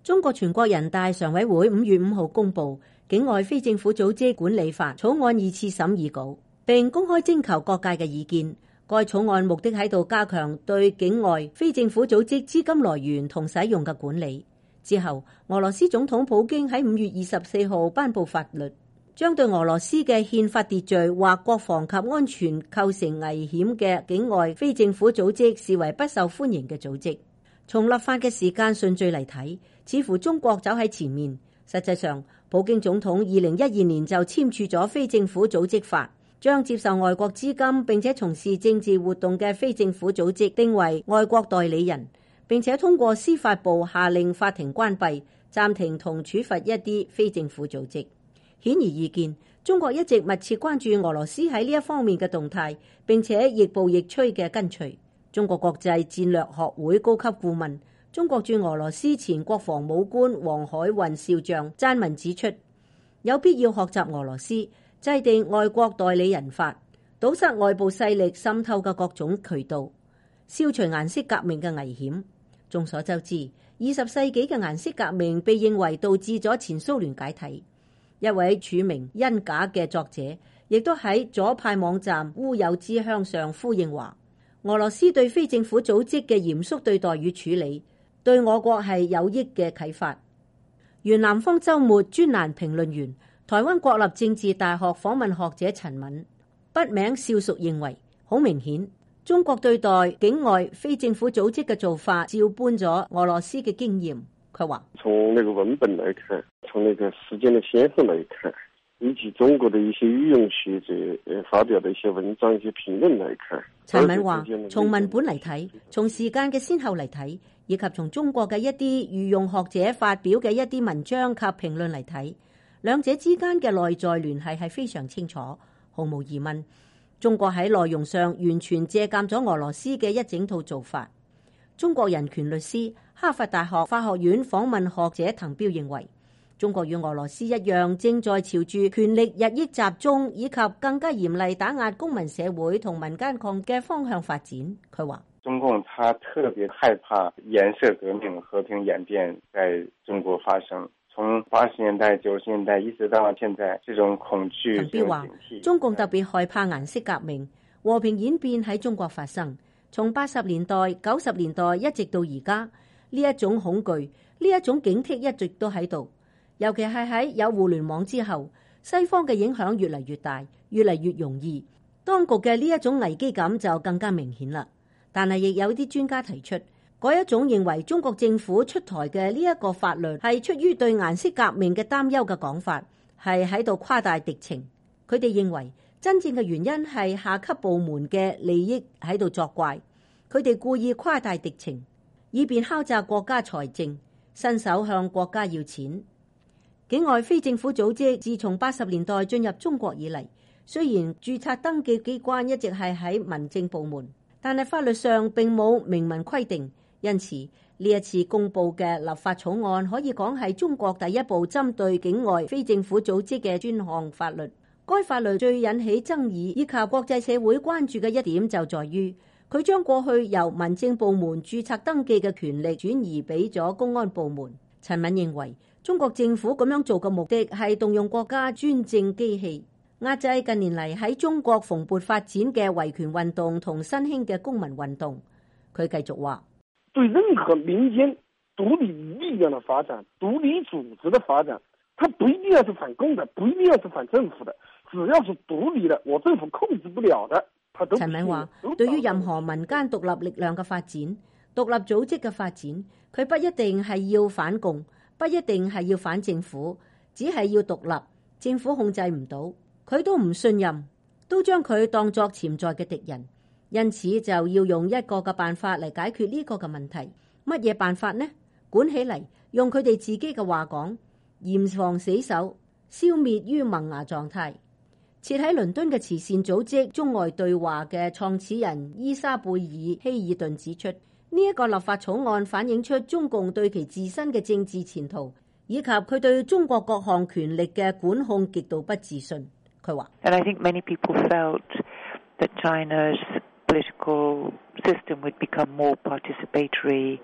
中國全國人大常委會5月5號公布《境外非政府組織管理法》草案2次審議稿，並公開徵求各界嘅意見。該草案目的喺度加強對境外非政府組織資金來源同使用嘅管理。之後，俄羅斯總統普京喺5月24號頒布法律，將對俄羅斯嘅憲法秩序或國防及安全構成危險嘅境外非政府組織視為不受歡迎嘅組織。從立法嘅時間順序嚟睇，似乎中國走喺前面。實際上，普京總統2012年就簽署咗非政府組織法，將接受外國資金並且從事政治活動嘅非政府組織定為外國代理人，並且通過司法部下令法庭關閉、暫停同處罰一啲非政府組織。顯而易見，中國一直密切關注俄羅斯喺呢一方面嘅動態，並且亦步亦趨嘅跟隨。中國國際戰略學會高級顧問、中國駐俄羅斯前國防武官黃海運少將撰文指出，有必要學習俄羅斯制定外國代理人法，堵塞外部勢力滲透嘅各種渠道，消除顏色革命嘅危險。眾所周知，20世紀嘅顏色革命被認為導致咗前蘇聯解體。一位署名恩賈嘅作者亦都喺左派網站烏有之鄉上呼應話，俄羅斯對非政府組織嘅嚴肅對待與處理，對我國係有益嘅啟發。原南方周末專欄評論員、台灣國立政治大學訪問學者陳敏筆名少淑認為，好明顯中國對待境外非政府組織嘅做法照搬咗俄羅斯嘅經驗。佢話： 從那個文本來看，從那個時間的先後來看，以及中國的一些御用學者發表的一些文章、一些評論來看， 陳敏話：從文本嚟睇，從時間嘅先後嚟睇，以及從中國嘅一啲御用學者發表嘅一啲文章及評論嚟睇，兩者之間嘅內在聯繫係非常清楚。毫無疑問，中國喺內容上完全借鑑咗俄羅斯嘅一整套做法。中國人權律師、哈佛大學法學院訪問學者滕彪認為，中國與俄羅斯一樣，正在朝住權力日益集中以及更加嚴厲打壓公民社會同民間抗嘅方向發展。佢話： 中共他特別害怕顏色革命和平演變在中國發生，從80年代、90年代一直到現在，這種恐懼。 滕彪話：中共特別害怕顏色革命和平演變喺中國發生。從80年代、90年代一直到而家，呢一種恐懼、呢一種警惕一直都喺度。尤其係喺有互聯網之後，西方嘅影響越嚟越大，越嚟越容易，當局嘅呢一種危機感就更加明顯啦。但係亦有啲專家提出，嗰一種認為中國政府出台嘅呢一個法律係出於對顏色革命嘅擔憂嘅講法，係喺度誇大敵情。佢哋認為真正嘅原因係下級部門嘅利益喺度作怪，佢哋故意誇大敵情，以便敲詐國家財政，伸手向國家要錢。境外非政府組織自從80年代進入中國以嚟，雖然註冊登記機關一直係喺民政部門，但係法律上並冇明文規定，因此呢一次公布嘅立法草案可以講係中國第一部針對境外非政府組織嘅專項法律。該法律最引起爭議以及國際社會關注嘅一點就在於，佢將過去由民政部門註冊登記嘅權力轉移俾咗公安部門。陳敏認為，中國政府咁樣做嘅目的係動用國家專政機器，壓制近年嚟喺中國蓬勃發展嘅維權運動同新興嘅公民運動。佢繼續話： 對任何民間獨立力量嘅發展、獨立組織嘅發展，它不一定要是反共的，不一定要是反政府的，只要是獨立的，我政府控制不了的，它都。陳敏話：對於任何民間獨立力量嘅發展、獨立組織嘅發展，佢不一定係要反共，不一定係要反政府，只係要獨立。政府控制唔到，佢都唔信任，都將佢當作潛在嘅敵人，因此就要用一個嘅辦法嚟解決呢個嘅問題。乜嘢辦法呢？管起嚟，用佢哋自己嘅話講，嚴防死守，消滅於萌芽狀態。設喺倫敦嘅慈善組織中外對話嘅創始人伊莎貝爾希爾頓指出，呢一個立法草案反映出中共對其自身嘅政治前途，以及佢對中國各項權力嘅管控極度不自信。佢話： And I think many people felt that China's political system would become more participatory,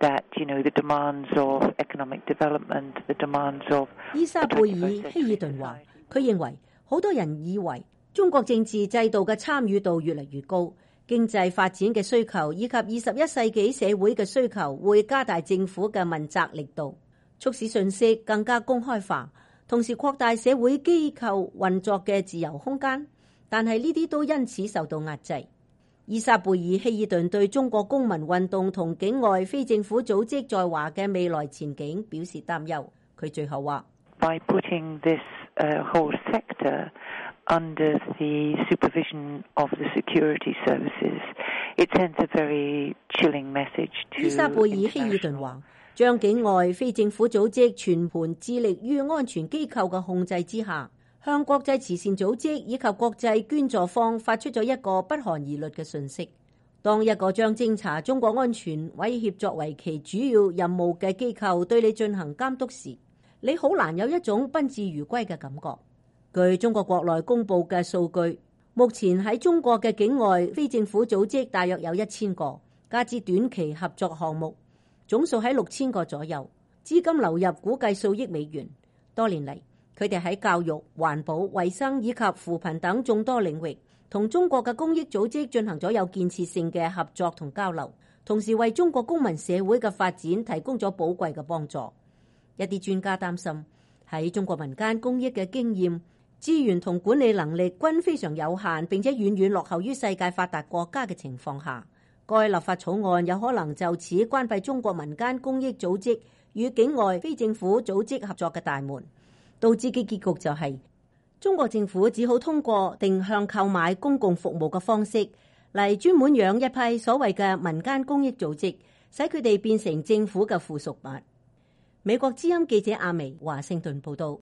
that, the demands of economic development, the demands of 伊莎貝爾希爾頓話，佢認為好多人以為中國政治制度嘅參與度越嚟越高，經濟發展嘅需求以及21世紀社會嘅需求會加大政府嘅問責力度，促使信息更加公開化，同時擴大社會機構運作嘅自由空間，但係呢啲都因此受到壓制。伊莎貝爾希爾頓對中國公民運動同境外非政府組織在華嘅未來前景表示擔憂。佢最後話 By putting this whole sector under the supervision of the security services, it sends a very chilling message to 伊莎貝爾希爾頓話，將境外非政府組織全盤致力於安全機構嘅控制之下，向國際慈善組織以及國際捐助方發出咗一個不寒而慄嘅訊息。當一個將偵查中國安全威脅作為其主要任務嘅機構對你進行監督時，你好難有一種賓至如歸嘅感覺。據中國國內公佈嘅數據，目前喺中國嘅境外非政府組織大約有1000個，加之短期合作項目，總數喺6000個左右，資金流入估計數億美元。多年嚟，佢哋喺教育、環保、衛生以及扶貧等眾多領域，同中國嘅公益組織進行咗有建設性嘅合作同交流，同時為中國公民社會嘅發展提供咗寶貴嘅幫助。一啲專家擔心，喺中國民間公益嘅經驗、資源同管理能力均非常有限，並且遠遠落後於世界發達國家嘅情況下，該立法草案有可能就此關閉中國民間公益組織與境外非政府組織合作嘅大門，導致嘅結局就係中國政府只好通過定向購買公共服務嘅方式嚟專門養一批所謂嘅民間公益組織，使佢哋變成政府嘅附屬物。美國之音記者阿薇華盛頓報道。